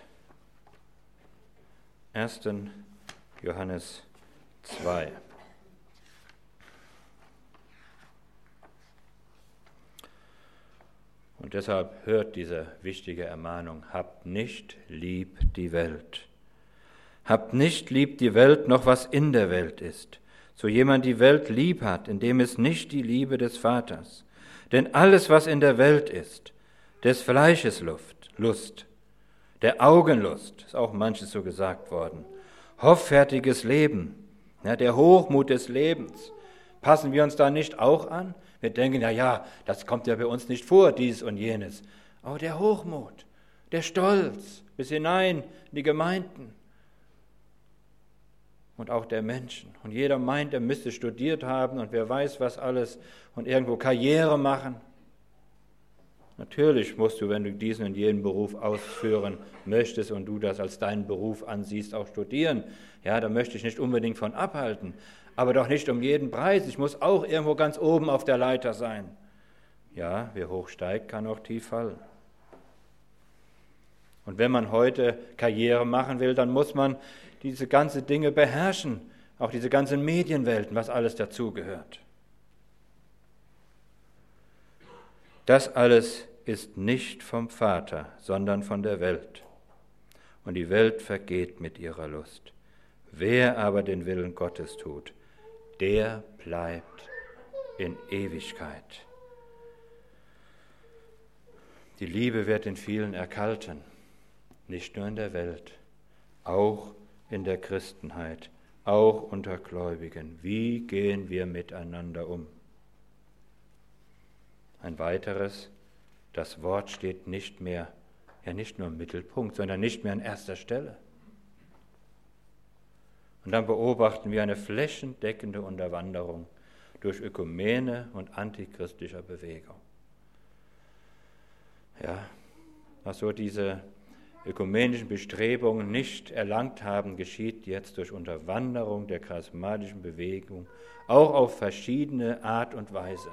erster Johannes zwei. Und deshalb hört diese wichtige Ermahnung, habt nicht lieb die Welt. Habt nicht lieb die Welt, noch was in der Welt ist. So jemand die Welt lieb hat, in dem ist nicht die Liebe des Vaters. Denn alles, was in der Welt ist, des Fleisches Luft, Lust, der Augenlust, ist auch manches so gesagt worden, hoffärtiges Leben, ja, der Hochmut des Lebens, passen wir uns da nicht auch an? Wir denken, ja, ja, das kommt ja bei uns nicht vor, dies und jenes. Aber der Hochmut, der Stolz bis hinein in die Gemeinden, und auch der Menschen. Und jeder meint, er müsste studiert haben und wer weiß was alles und irgendwo Karriere machen. Natürlich musst du, wenn du diesen und jenen Beruf ausführen möchtest und du das als deinen Beruf ansiehst, auch studieren. Ja, da möchte ich nicht unbedingt von abhalten, aber doch nicht um jeden Preis. Ich muss auch irgendwo ganz oben auf der Leiter sein. Ja, wer hoch steigt, kann auch tief fallen. Und wenn man heute Karriere machen will, dann muss man diese ganzen Dinge beherrschen, auch diese ganzen Medienwelten, was alles dazugehört. Das alles ist nicht vom Vater, sondern von der Welt. Und die Welt vergeht mit ihrer Lust. Wer aber den Willen Gottes tut, der bleibt in Ewigkeit. Die Liebe wird in vielen erkalten, nicht nur in der Welt, auch in der Christenheit, auch unter Gläubigen. Wie gehen wir miteinander um? Ein weiteres, das Wort steht nicht mehr, ja nicht nur im Mittelpunkt, sondern nicht mehr an erster Stelle. Und dann beobachten wir eine flächendeckende Unterwanderung durch Ökumene und antichristischer Bewegung. Ja, was so diese ökumenischen Bestrebungen nicht erlangt haben, geschieht jetzt durch Unterwanderung der charismatischen Bewegung, auch auf verschiedene Art und Weise.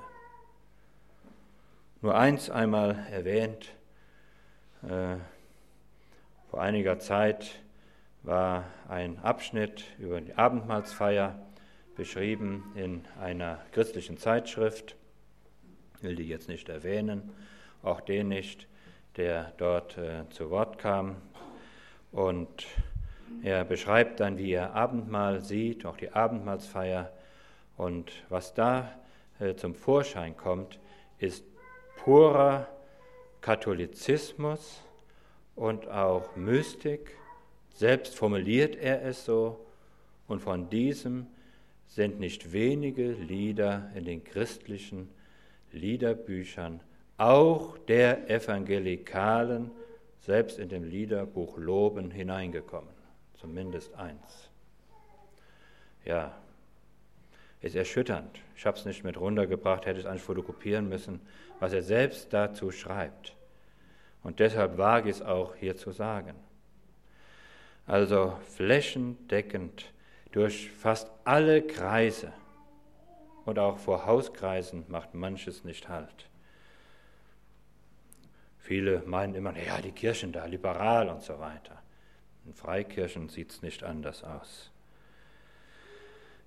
Nur eins einmal erwähnt, äh, vor einiger Zeit war ein Abschnitt über die Abendmahlsfeier beschrieben in einer christlichen Zeitschrift, ich will die jetzt nicht erwähnen, auch den nicht, der dort äh, zu Wort kam. Und er beschreibt dann, wie er Abendmahl sieht, auch die Abendmahlsfeier. Und was da äh, zum Vorschein kommt, ist purer Katholizismus und auch Mystik. Selbst formuliert er es so. Und von diesem sind nicht wenige Lieder in den christlichen Liederbüchern auch der Evangelikalen, selbst in dem Liederbuch Loben, hineingekommen. Zumindest eins. Ja, ist erschütternd. Ich habe es nicht mit runtergebracht, hätte es eigentlich fotokopieren müssen, was er selbst dazu schreibt. Und deshalb wage ich es auch hier zu sagen. Also flächendeckend durch fast alle Kreise und auch vor Hauskreisen macht manches nicht Halt. Viele meinen immer, ja, die Kirchen da, liberal und so weiter. In Freikirchen sieht es nicht anders aus.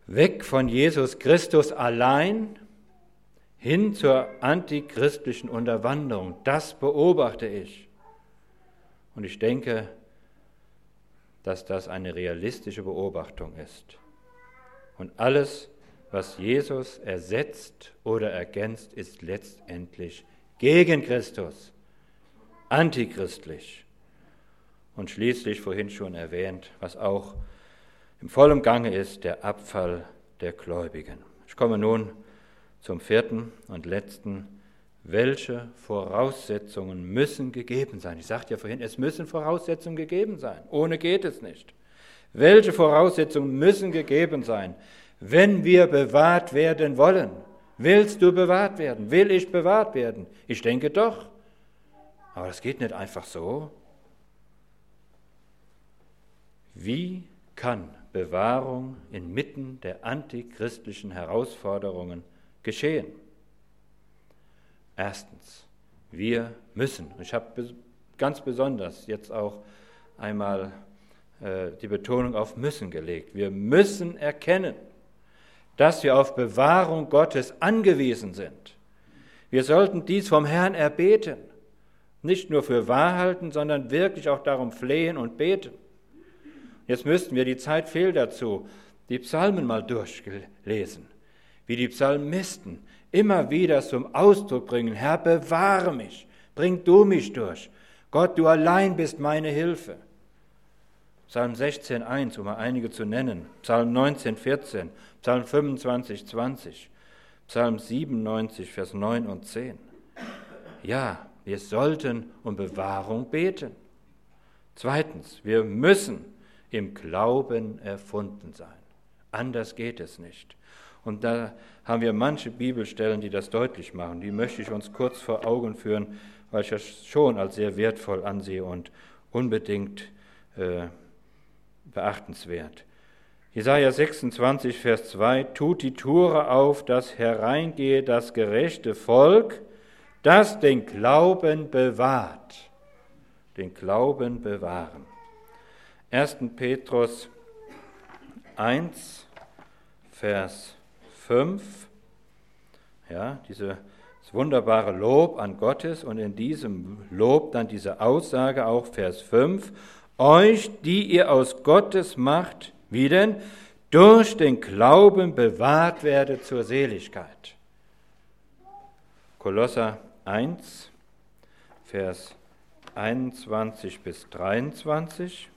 Weg von Jesus Christus allein hin zur antichristlichen Unterwanderung. Das beobachte ich. Und ich denke, dass das eine realistische Beobachtung ist. Und alles, was Jesus ersetzt oder ergänzt, ist letztendlich gegen Christus, antichristlich. Und schließlich, vorhin schon erwähnt, was auch im vollen Gange ist, der Abfall der Gläubigen. Ich komme nun zum vierten und letzten. Welche Voraussetzungen müssen gegeben sein? Ich sagte ja vorhin, es müssen Voraussetzungen gegeben sein. Ohne geht es nicht. Welche Voraussetzungen müssen gegeben sein, wenn wir bewahrt werden wollen? Willst du bewahrt werden? Will ich bewahrt werden? Ich denke doch. Aber das geht nicht einfach so. Wie kann Bewahrung inmitten der antichristlichen Herausforderungen geschehen? Erstens, wir müssen. Ich habe ganz besonders jetzt auch einmal äh, die Betonung auf müssen gelegt. Wir müssen erkennen, dass wir auf Bewahrung Gottes angewiesen sind. Wir sollten dies vom Herrn erbeten, nicht nur für wahr halten, sondern wirklich auch darum flehen und beten. Jetzt müssten wir, die Zeit fehlt dazu, die Psalmen mal durchlesen, wie die Psalmisten immer wieder zum Ausdruck bringen: Herr, bewahre mich, bring du mich durch. Gott, du allein bist meine Hilfe. Psalm sechzehn, eins, um mal einige zu nennen, Psalm neunzehn, vierzehn, Psalm fünfundzwanzig, zwanzig, Psalm siebenundneunzig, Vers neun und zehn. Ja, wir sollten um Bewahrung beten. Zweitens, wir müssen im Glauben erfunden sein. Anders geht es nicht. Und da haben wir manche Bibelstellen, die das deutlich machen. Die möchte ich uns kurz vor Augen führen, weil ich das schon als sehr wertvoll ansehe und unbedingt äh, beachtenswert. Jesaja sechsundzwanzig, Vers zwei: Tut die Tore auf, dass hereingehe das gerechte Volk, das den Glauben bewahrt. Den Glauben bewahren. erster Petrus eins, Vers fünf, ja, dieses wunderbare Lob an Gottes, und in diesem Lob dann diese Aussage auch, Vers fünf: Euch, die ihr aus Gottes Macht, wie denn? Durch den Glauben bewahrt werdet zur Seligkeit. Kolosser eins, Vers einundzwanzig bis dreiundzwanzig.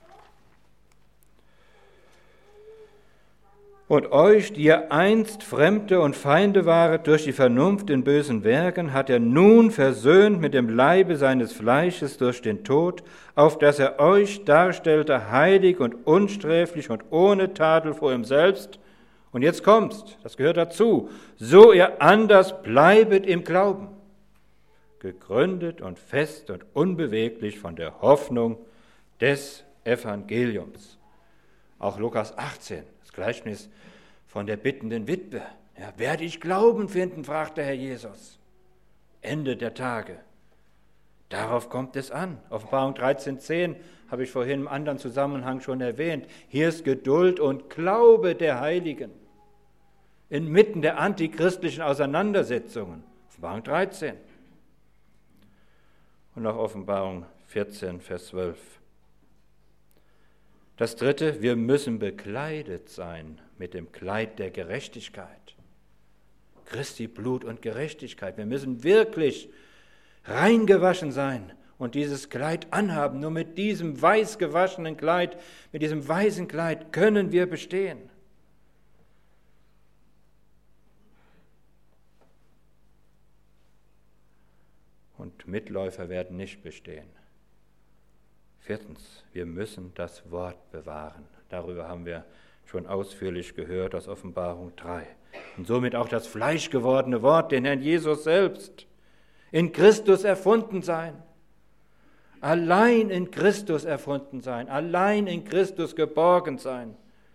Und euch, die ihr einst Fremde und Feinde waret durch die Vernunft in bösen Werken, hat er nun versöhnt mit dem Leibe seines Fleisches durch den Tod, auf dass er euch darstellte heilig und unsträflich und ohne Tadel vor ihm selbst. Und jetzt kommt's, das gehört dazu: So ihr anders bleibet im Glauben, gegründet und fest und unbeweglich von der Hoffnung des Evangeliums. Auch Lukas achtzehn. Gleichnis von der bittenden Witwe. Ja, werde ich Glauben finden, fragte Herr Jesus. Ende der Tage. Darauf kommt es an. Offenbarung dreizehn, zehn habe ich vorhin im anderen Zusammenhang schon erwähnt. Hier ist Geduld und Glaube der Heiligen. Inmitten der antichristlichen Auseinandersetzungen. Offenbarung dreizehn. Und auch Offenbarung vierzehn, Vers zwölf. Das dritte, wir müssen bekleidet sein mit dem Kleid der Gerechtigkeit. Christi Blut und Gerechtigkeit. Wir müssen wirklich reingewaschen sein und dieses Kleid anhaben. Nur mit diesem weiß gewaschenen Kleid, mit diesem weißen Kleid können wir bestehen. Und Mitläufer werden nicht bestehen. Viertens, wir müssen das Wort bewahren. Darüber haben wir schon ausführlich gehört aus Offenbarung drei. Und somit auch das fleischgewordene Wort, den Herrn Jesus selbst, in Christus erfunden sein. Allein in Christus erfunden sein, allein in Christus geborgen sein.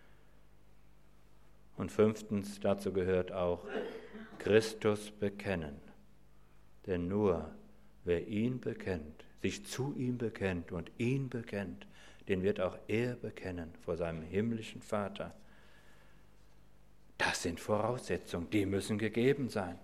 Und fünftens, dazu gehört auch Christus bekennen. Denn nur wer ihn bekennt, sich zu ihm bekennt und ihn bekennt, den wird auch er bekennen vor seinem himmlischen Vater. Das sind Voraussetzungen, die müssen gegeben sein.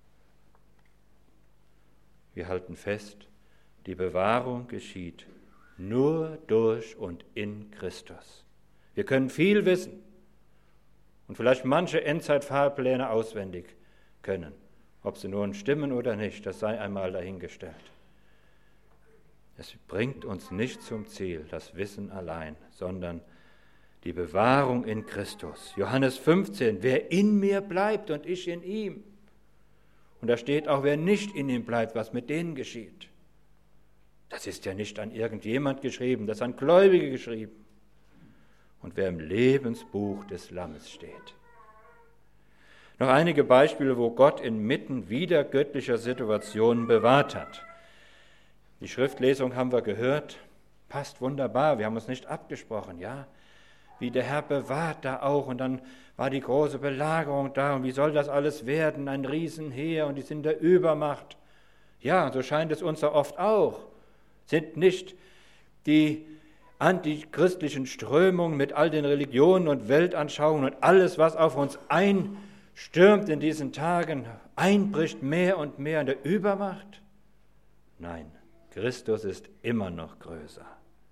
Wir halten fest, die Bewahrung geschieht nur durch und in Christus. Wir können viel wissen und vielleicht manche Endzeitfahrpläne auswendig können. Ob sie nun stimmen oder nicht, das sei einmal dahingestellt. Es bringt uns nicht zum Ziel, das Wissen allein, sondern die Bewahrung in Christus. Johannes fünfzehn, wer in mir bleibt und ich in ihm. Und da steht auch, wer nicht in ihm bleibt, was mit denen geschieht. Das ist ja nicht an irgendjemand geschrieben, das ist an Gläubige geschrieben. Und wer im Lebensbuch des Lammes steht. Noch einige Beispiele, wo Gott inmitten wieder göttlicher Situationen bewahrt hat. Die Schriftlesung haben wir gehört, passt wunderbar, wir haben uns nicht abgesprochen, ja. Wie der Herr bewahrt da auch und dann war die große Belagerung da und wie soll das alles werden, ein Riesenheer und die sind der Übermacht. Ja, so scheint es uns ja oft auch. Sind nicht die antichristlichen Strömungen mit all den Religionen und Weltanschauungen und alles, was auf uns einstürmt in diesen Tagen, einbricht mehr und mehr in der Übermacht? Nein, Christus ist immer noch größer.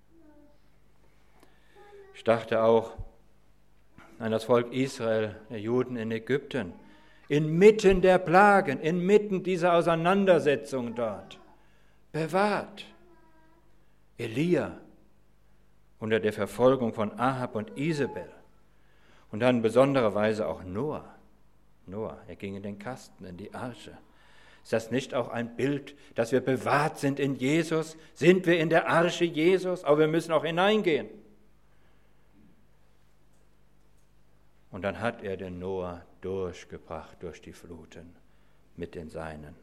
Ich dachte auch an das Volk Israel, der Juden in Ägypten, inmitten der Plagen, inmitten dieser Auseinandersetzung dort, bewahrt. Elia unter der Verfolgung von Ahab und Isabel und dann in besonderer Weise auch Noah. Noah, er ging in den Kasten, in die Arche. Ist das nicht auch ein Bild, dass wir bewahrt sind in Jesus? Sind wir in der Arche Jesus? Aber wir müssen auch hineingehen. Und dann hat er den Noah durchgebracht durch die Fluten mit den Seinen.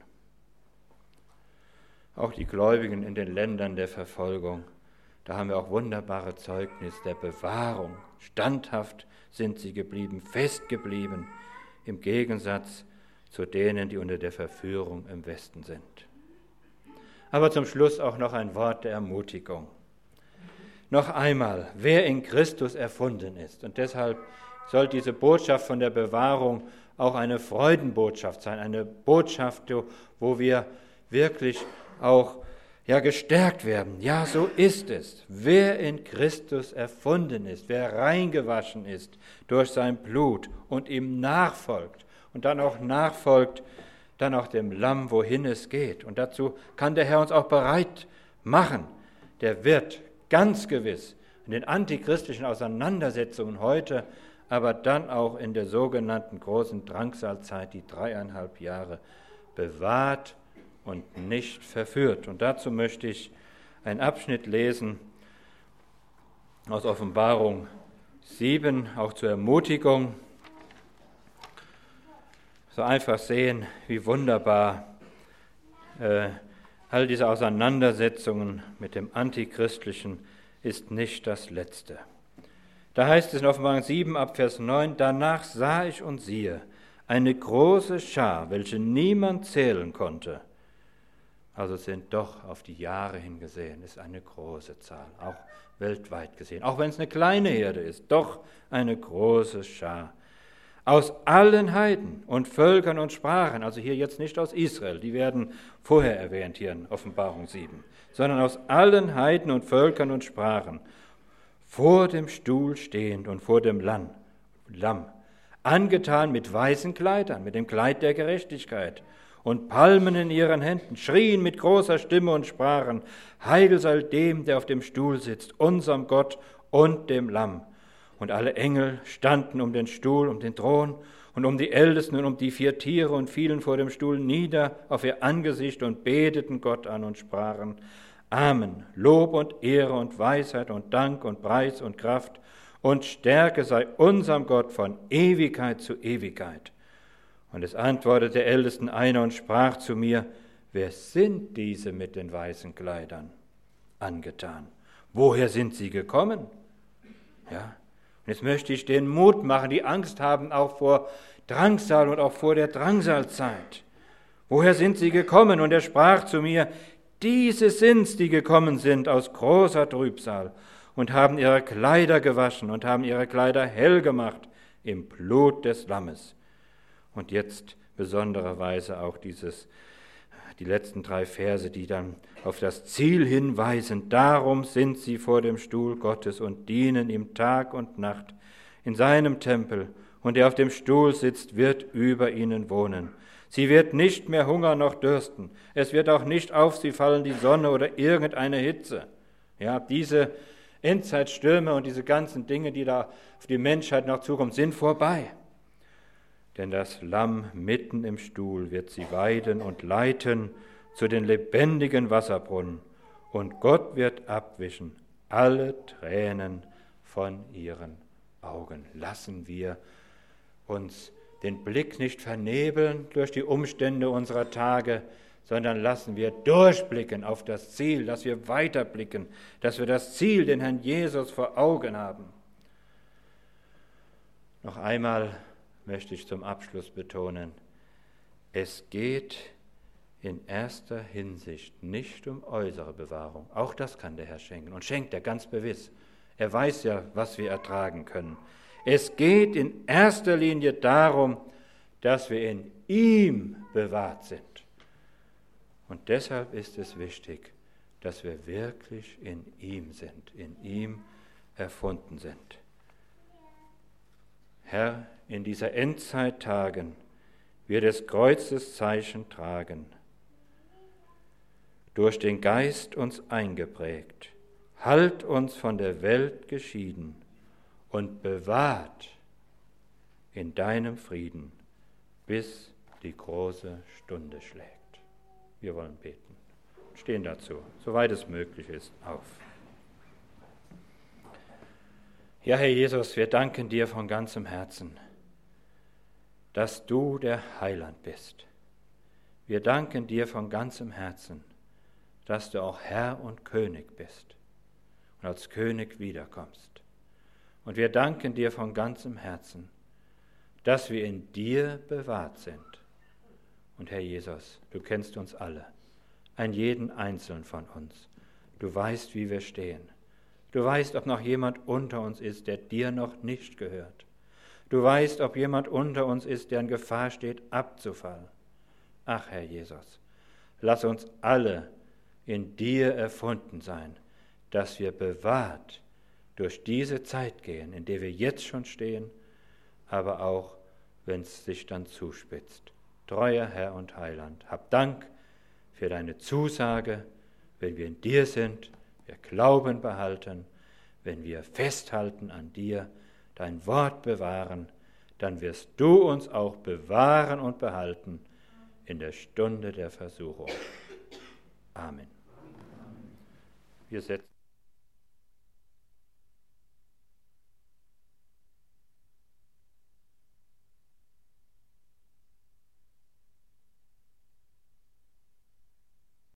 Auch die Gläubigen in den Ländern der Verfolgung, da haben wir auch wunderbare Zeugnis der Bewahrung. Standhaft sind sie geblieben, fest geblieben, im Gegensatz zu denen, die unter der Verführung im Westen sind. Aber zum Schluss auch noch ein Wort der Ermutigung. Noch einmal, wer in Christus erfunden ist, und deshalb soll diese Botschaft von der Bewahrung auch eine Freudenbotschaft sein, eine Botschaft, wo wir wirklich auch ja, gestärkt werden. Ja, so ist es. Wer in Christus erfunden ist, wer reingewaschen ist durch sein Blut und ihm nachfolgt und dann auch nachfolgt, dann auch dem Lamm, wohin es geht. Und dazu kann der Herr uns auch bereit machen. Der wird ganz gewiss in den antichristlichen Auseinandersetzungen heute, aber dann auch in der sogenannten großen Drangsalzeit, die dreieinhalb Jahre, bewahrt und nicht verführt. Und dazu möchte ich einen Abschnitt lesen aus Offenbarung sieben, auch zur Ermutigung. So einfach sehen, wie wunderbar äh, all diese Auseinandersetzungen mit dem Antichristlichen ist nicht das Letzte. Da heißt es in Offenbarung sieben ab Vers neun, danach sah ich und siehe, eine große Schar, welche niemand zählen konnte. Also sind doch auf die Jahre hingesehen, ist eine große Zahl, auch weltweit gesehen. Auch wenn es eine kleine Herde ist, doch eine große Schar. Aus allen Heiden und Völkern und Sprachen, also hier jetzt nicht aus Israel, die werden vorher erwähnt hier in Offenbarung sieben, sondern aus allen Heiden und Völkern und Sprachen, vor dem Stuhl stehend und vor dem Lamm, Lamm, angetan mit weißen Kleidern, mit dem Kleid der Gerechtigkeit und Palmen in ihren Händen, schrien mit großer Stimme und sprachen, Heil sei dem, der auf dem Stuhl sitzt, unserem Gott und dem Lamm. Und alle Engel standen um den Stuhl, um den Thron und um die Ältesten und um die vier Tiere und fielen vor dem Stuhl nieder auf ihr Angesicht und beteten Gott an und sprachen, Amen, Lob und Ehre und Weisheit und Dank und Preis und Kraft und Stärke sei unserem Gott von Ewigkeit zu Ewigkeit. Und es antwortete der Ältesten einer und sprach zu mir, wer sind diese mit den weißen Kleidern angetan? Woher sind sie gekommen? Ja, und jetzt möchte ich denen Mut machen, die Angst haben auch vor Drangsal und auch vor der Drangsalzeit. Woher sind sie gekommen? Und er sprach zu mir, diese sind's, die gekommen sind aus großer Trübsal und haben ihre Kleider gewaschen und haben ihre Kleider hell gemacht im Blut des Lammes. Und jetzt besondererweise auch dieses, die letzten drei Verse, die dann auf das Ziel hinweisen. Darum sind sie vor dem Stuhl Gottes und dienen ihm Tag und Nacht in seinem Tempel. Und der auf dem Stuhl sitzt, wird über ihnen wohnen. Sie wird nicht mehr hungern noch dürsten. Es wird auch nicht auf sie fallen die Sonne oder irgendeine Hitze. Ja, diese Endzeitstürme und diese ganzen Dinge, die da auf die Menschheit noch zukommen, sind vorbei. Denn das Lamm mitten im Stuhl wird sie weiden und leiten zu den lebendigen Wasserbrunnen. Und Gott wird abwischen alle Tränen von ihren Augen. Lassen wir uns den Blick nicht vernebeln durch die Umstände unserer Tage, sondern lassen wir durchblicken auf das Ziel, dass wir weiterblicken, dass wir das Ziel, den Herrn Jesus, vor Augen haben. Noch einmal möchte ich zum Abschluss betonen, es geht in erster Hinsicht nicht um äußere Bewahrung. Auch das kann der Herr schenken und schenkt er ganz gewiss. Er weiß ja, was wir ertragen können. Es geht in erster Linie darum, dass wir in ihm bewahrt sind. Und deshalb ist es wichtig, dass wir wirklich in ihm sind, in ihm erfunden sind. Herr, in dieser Endzeittagen wir des Kreuzes Zeichen tragen, durch den Geist uns eingeprägt, halt uns von der Welt geschieden und bewahrt in deinem Frieden, bis die große Stunde schlägt. Wir wollen beten. Stehen dazu, soweit es möglich ist, auf. Ja, Herr Jesus, wir danken dir von ganzem Herzen, dass du der Heiland bist. Wir danken dir von ganzem Herzen, dass du auch Herr und König bist und als König wiederkommst. Und wir danken dir von ganzem Herzen, dass wir in dir bewahrt sind. Und Herr Jesus, du kennst uns alle, einen jeden Einzelnen von uns. Du weißt, wie wir stehen. Du weißt, ob noch jemand unter uns ist, der dir noch nicht gehört. Du weißt, ob jemand unter uns ist, der in Gefahr steht, abzufallen. Ach, Herr Jesus, lass uns alle in dir erfunden sein, dass wir bewahrt durch diese Zeit gehen, in der wir jetzt schon stehen, aber auch, wenn es sich dann zuspitzt. Treuer Herr und Heiland, hab Dank für deine Zusage, wenn wir in dir sind, wir Glauben behalten, wenn wir festhalten an dir, dein Wort bewahren, dann wirst du uns auch bewahren und behalten in der Stunde der Versuchung. Amen. Wir setzen